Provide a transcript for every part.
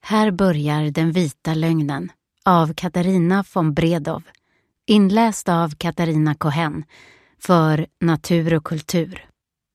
Här börjar Den vita lögnen av Katarina von Bredow, inläst av Katarina Cohen för Natur och kultur.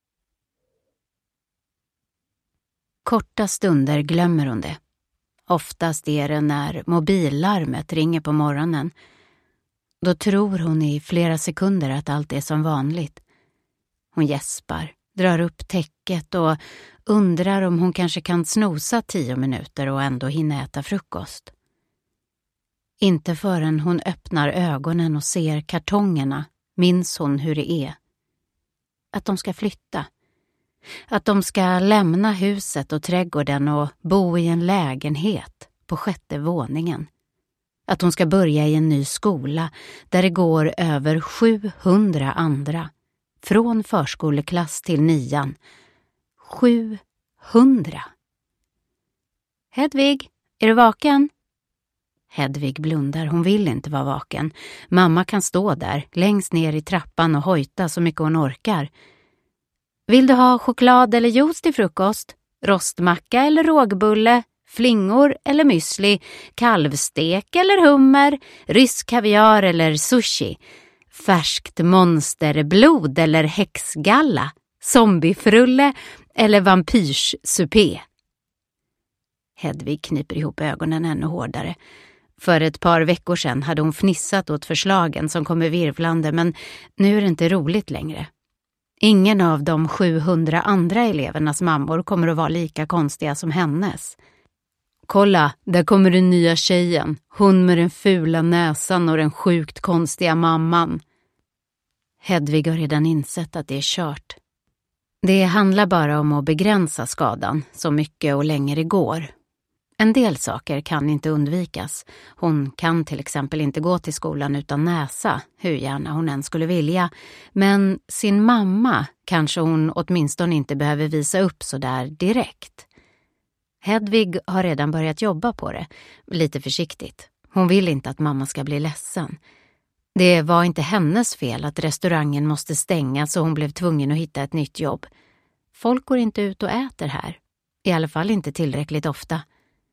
Korta stunder glömmer hon det. Oftast är det när mobillarmet ringer på morgonen. Då tror hon i flera sekunder att allt är som vanligt. Hon gäspar, drar upp täcket och undrar om hon kanske kan snosa 10 minuter och ändå hinna äta frukost. Inte förrän hon öppnar ögonen och ser kartongerna minns hon hur det är. Att de ska flytta. Att de ska lämna huset och trädgården och bo i en lägenhet på 6:e våningen. Att hon ska börja i en ny skola där det går över 700 andra. Från förskoleklass till 9:an. 700. Hedvig, är du vaken? Hedvig blundar, hon vill inte vara vaken. Mamma kan stå där, längst ner i trappan och hojta så mycket hon orkar. Vill du ha choklad eller juice till frukost? Rostmacka eller rågbulle? Flingor eller müsli? Kalvstek eller hummer? Rysk kaviar eller sushi? Färskt monsterblod eller häxgalla? Zombiefrulle eller vampyrssupé? Hedvig kniper ihop ögonen ännu hårdare. För ett par veckor sedan hade hon fnissat åt förslagen som kommer virvlande, men nu är det inte roligt längre. Ingen av de 700 andra elevernas mammor kommer att vara lika konstiga som hennes. Kolla, där kommer den nya tjejen. Hon med den fula näsan och den sjukt konstiga mamman. Hedvig har redan insett att det är kört. Det handlar bara om att begränsa skadan så mycket och länge det går. En del saker kan inte undvikas. Hon kan till exempel inte gå till skolan utan näsa, hur gärna hon än skulle vilja. Men sin mamma kanske hon åtminstone inte behöver visa upp så där direkt. Hedvig har redan börjat jobba på det, lite försiktigt. Hon vill inte att mamma ska bli ledsen. Det var inte hennes fel att restaurangen måste stänga så hon blev tvungen att hitta ett nytt jobb. Folk går inte ut och äter här. I alla fall inte tillräckligt ofta.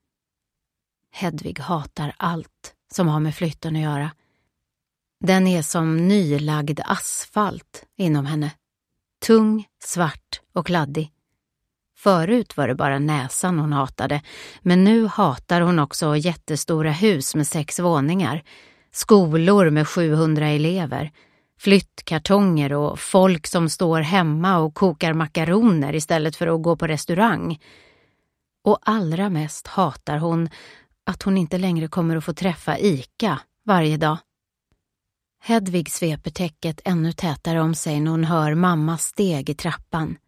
Hedvig hatar allt som har med flytten att göra. Den är som nylagd asfalt inom henne. Tung, svart och kladdig. Förut var det bara näsan hon hatade, men nu hatar hon också jättestora hus med 6 våningar, skolor med 700 elever, flyttkartonger och folk som står hemma och kokar makaroner istället för att gå på restaurang. Och allra mest hatar hon att hon inte längre kommer att få träffa Ica varje dag. Hedvig sveper täcket ännu tätare om sig när hon hör mammas steg i trappan.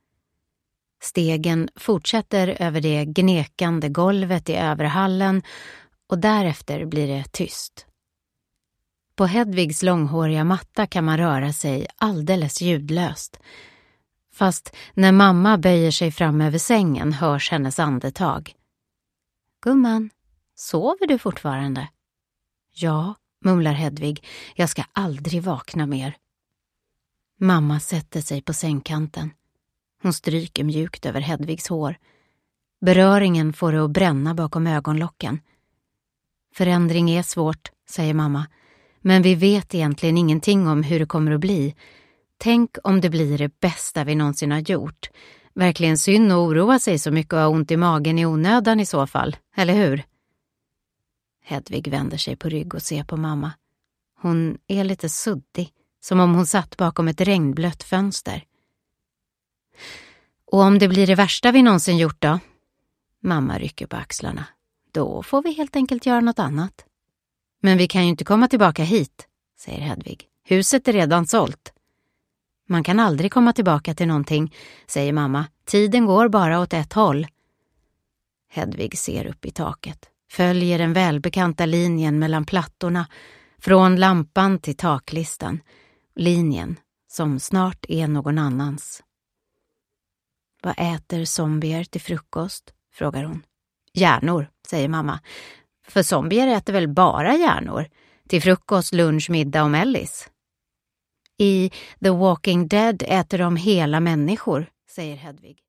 Stegen fortsätter över det gnekande golvet i överhallen och därefter blir det tyst. På Hedvigs långhåriga matta kan man röra sig alldeles ljudlöst. Fast när mamma böjer sig fram över sängen hörs hennes andetag. Gumman, sover du fortfarande? Ja, mumlar Hedvig, jag ska aldrig vakna mer. Mamma sätter sig på sängkanten. Hon stryker mjukt över Hedvigs hår. Beröringen får det att bränna bakom ögonlocken. Förändring är svårt, säger mamma. Men vi vet egentligen ingenting om hur det kommer att bli. Tänk om det blir det bästa vi någonsin har gjort. Verkligen synd att oroa sig så mycket och ha ont i magen i onödan i så fall, eller hur? Hedvig vänder sig på rygg och ser på mamma. Hon är lite suddig, som om hon satt bakom ett regnblött fönster. Och om det blir det värsta vi någonsin gjort då? Mamma rycker på axlarna. Då får vi helt enkelt göra något annat. Men vi kan ju inte komma tillbaka hit, säger Hedvig. Huset är redan sålt. Man kan aldrig komma tillbaka till någonting, säger mamma. Tiden går bara åt ett håll. Hedvig ser upp i taket. Följer den välbekanta linjen mellan plattorna. Från lampan till taklistan. Linjen som snart är någon annans. Vad äter zombier till frukost? Frågar hon. Hjärnor, säger mamma. För zombier äter väl bara hjärnor. Till frukost, lunch, middag och mellis. I The Walking Dead äter de hela människor, säger Hedvig.